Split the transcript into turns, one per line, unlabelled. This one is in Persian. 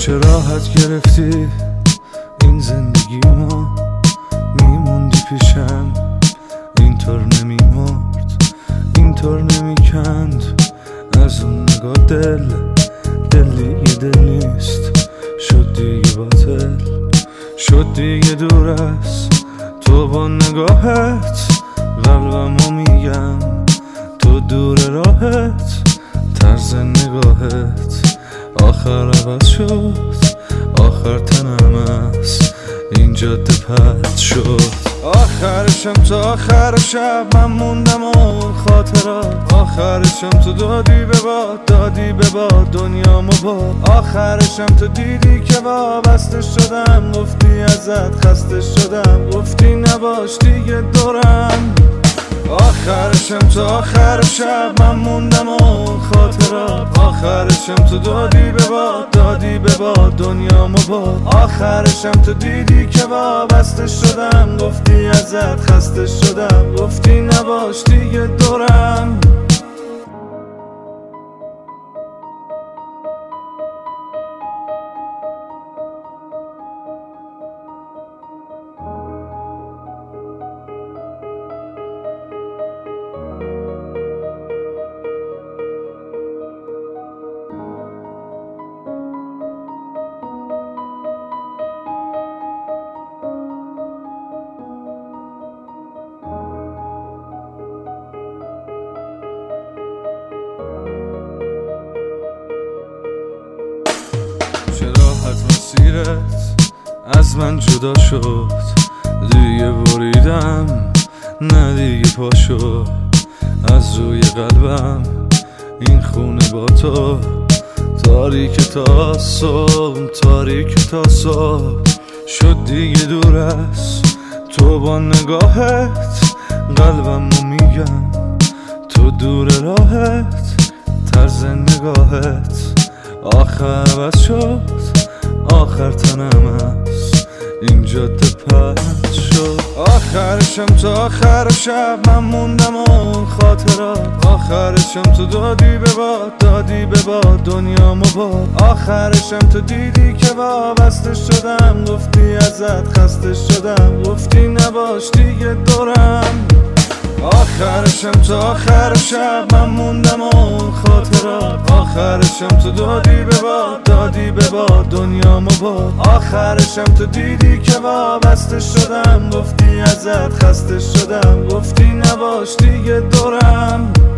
چه راحت گرفتی این زندگی ما، میموندی پیشم اینطور نمیمرد، اینطور نمیکند از اون نگاه دل دیگه دل نیست، شد دیگه باطل، شد دیگه دور است تو با نگاهت، قلبمو میگم تو دور راهت، طرز نگاهت آخر عوض شد، آخر تنم است این جاده پرد شد. آخرشم تا آخر شب من موندم و خاطرات، آخرشم تو دادی به باد، دادی به باد دنیامو باد، آخرشم تو دیدی که وابسته شدم، گفتی ازت خسته شدم، گفتی نباش دیگه دورم. آخرشم تا آخر شب من موندم و خاطرات، آخرشم تو دادی به باد، دادی به باد دنیامو باد، آخرشم تو دیدی که وابسته شدم، گفتی ازت خسته شدم، گفتی نباش دیگه دورم. چه راحت مسیرت از من جدا شد، دیگه بریدم نه دیگه پا شد از روی قلبم این خونه با تو، تاریک تا صبح، تاریک تا صبح، شد دیگه دور است تو با نگاهت، قلبمو میگم تو دور راهت، طرز نگاهت آخر عوض شد، آخر تنم است این جاده پرد شد. آخرشم تا آخر شب من موندم و خاطرات، آخرشم تو دادی به باد، دادی به باد دنیامو باد، آخرشم تو دیدی که وابسته شدم، گفتی ازت خسته شدم، گفتی نباش دیگه دورم. آخرشم تا آخر شب من موندم و خاطرات، آخرشم تو دادی به باد، دادی به باد دنیامو باد، آخرشم تو دیدی که وابسته شدم، گفتی ازت خسته شدم، گفتی نباش دیگه دورم.